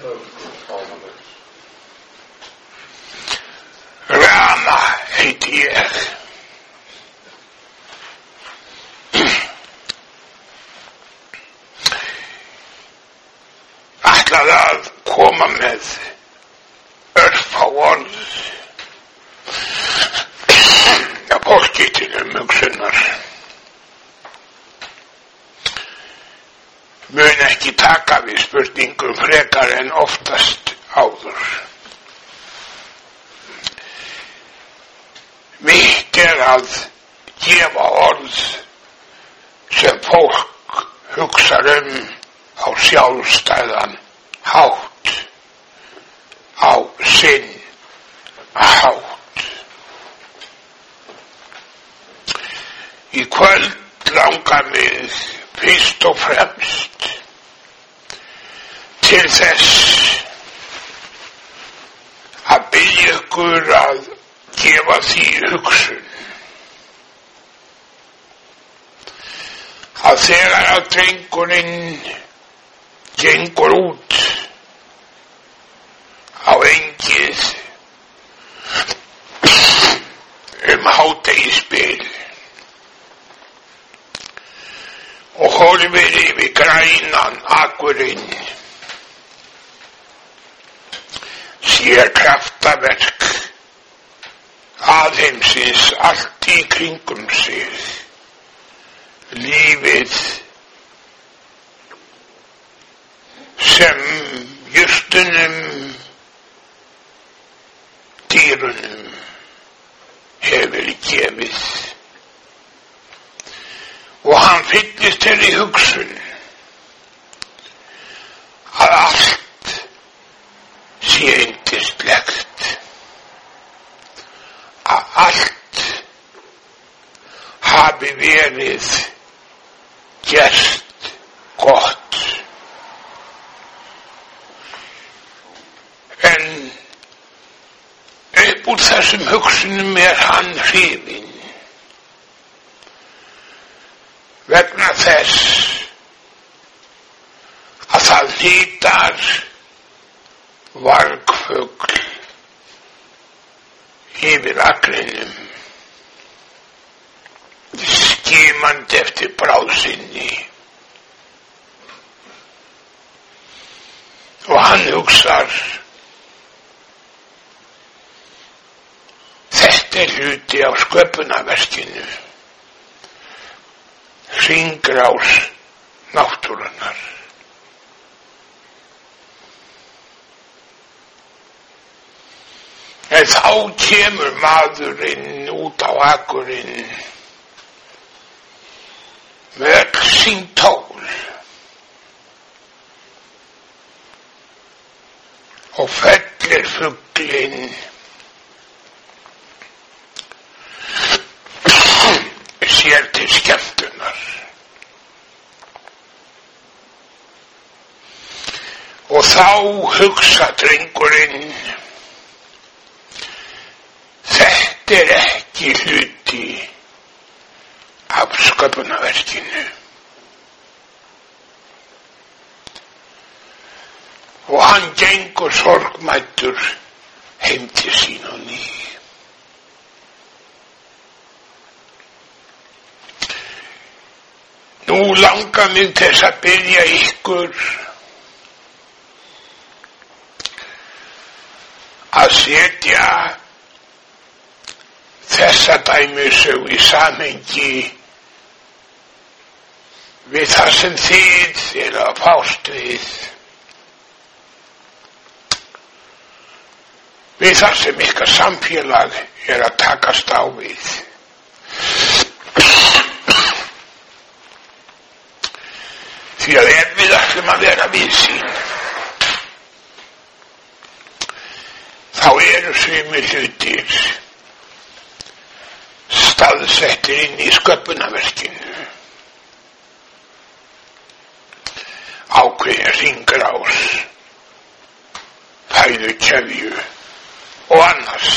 Rana heiti ég. Ætlaði að koma með örfá orð á pósttítilum hugsunar. Mun ekki taka við spurningum frekar en oftast áður. Mitt að gefa orð sem fólk hugsar á sjálfstæðan hátt, á sinn hátt. Í kvöld langar mig fyrst og fremst til þess að biðja ykkur að gefa því hugsun að þegar að drengurinn gengur út á engið hádegisbil og horfir yfir grænan akurinn, sér kraftaverk alheimsins allt í kringum sig, lífið sem jurtunum, dýrunum hefur gefið. Og hann fyllist í hugsun að allt sé yndislegt, að allt hafi verið gert gott. En upp úr þessum hugsunum hann hrifinn vegna þess að það hítar vargfugl yfir akrinum, skimandi eftir bráð sinni, og hann hugsar: þetta hluti á sköpunarverkinu, hringrás náttúrunnar. En þá kemur maðurinn út á akurinn með öll sín tól og fellir fuglinn sér til skemmtunar. Og þá hugsa drengurinn: þetta ekki hluti af sköpunarverkinu. Og hann gengur sorgmæddur heim til sín á ný. Nú langar mig til að biðja ykkur að setja þessa dæmisögu í samhengi við það sem þið eru að fást við það sem ykkar samfélag er að takast á við. Því að ef við ætlum að vera víðsýn, þá eru sumir hlutir staðsettir inn í sköpunarverkinu, ákveðin hringrás, fæðukeðju og annars.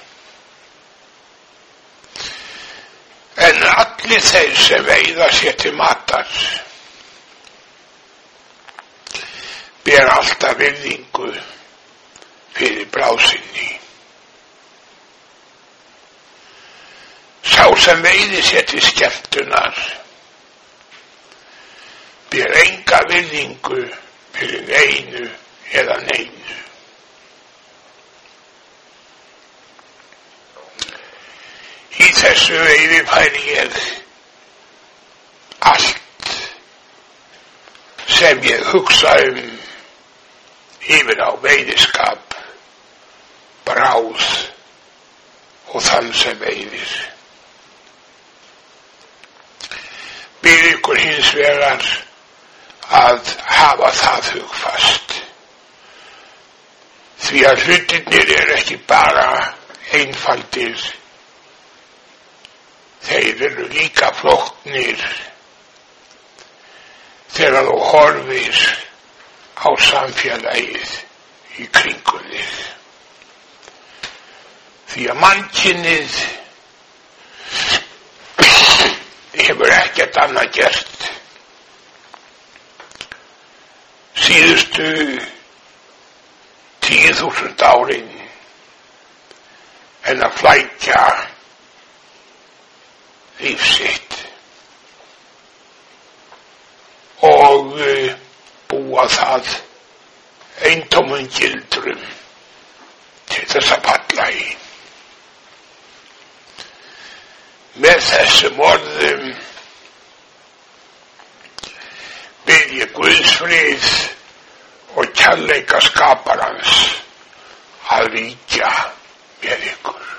En allir þeir sem veiða sér til matar ber alltaf virðingu fyrir bráðsynni. Sá sem veiði sér til skemmtunar ber enga virðingu fyrir einu eða neinu. Í þessu yfirfæri ég allt sem ég hugsa yfir á veiðiskap, bráð og þann sem veiðir. Bið ykkur hins vegar að hafa það hugfast, því að hlutirnir ekki bara einfaldir, þeir eru líka flóknir þegar þú horfir á samfélagið í kringum þig. Því að mannkynið hefur ekkert annað gert síðustu 10.000 árin en að flækja líf sitt og búa það eintómum gildrum til þess að falla í. Með þessum orðum bið ég Guðs frið og kærleika skaparans að ríkja með ykkur.